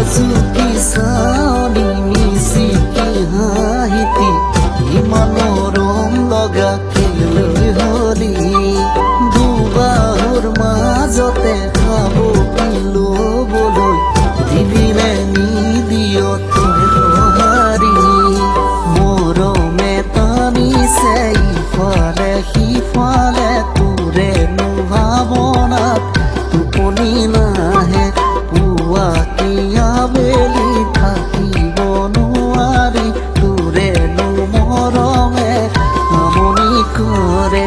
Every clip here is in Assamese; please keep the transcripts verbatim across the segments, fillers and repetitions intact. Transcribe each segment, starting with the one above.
চুকি চাৱনি মিচিকি হাঁহিতি মনোৰম লগা কেলৈ হলি দুবাহুৰ মাজতে খাব ল'বলৈ দিদিলে নিদিয় তই সঁহাৰি মৰমে টানিছে ইফালে সিফালে তোৰে ভাৱনাত টোপনি নাহে পুৱা কি আবেলি থাকিব নোৱাৰি তোৰেনো মৰমে আমনি কৰে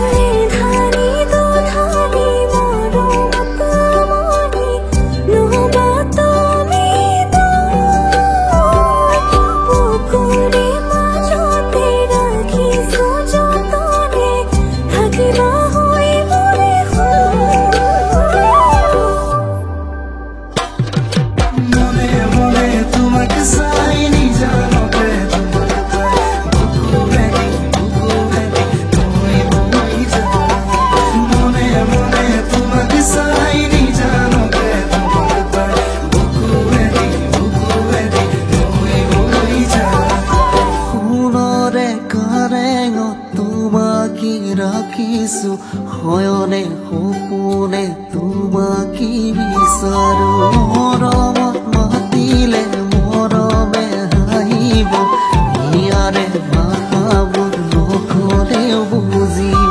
ৰাখিছো হয়নে সপোনে তোমাকি বিচাৰো মৰমত মাতিলে মৰমে হাঁহিব ইয়াৰে ভাষাবোৰ নকলেও বুজিব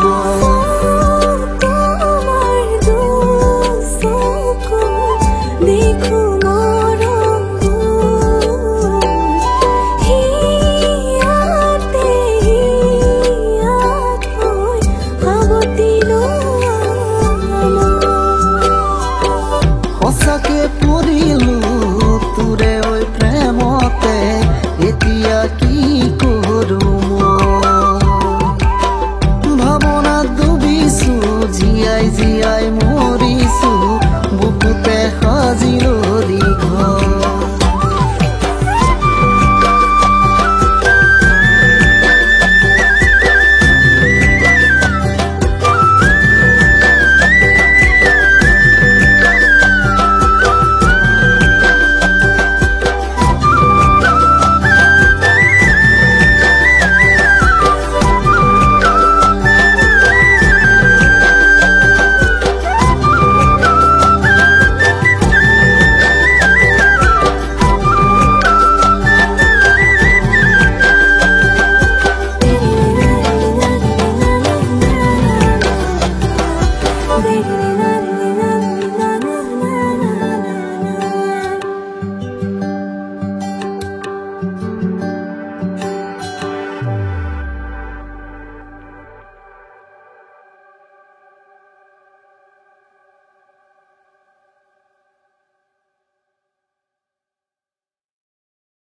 সঁচাকে পৰিলো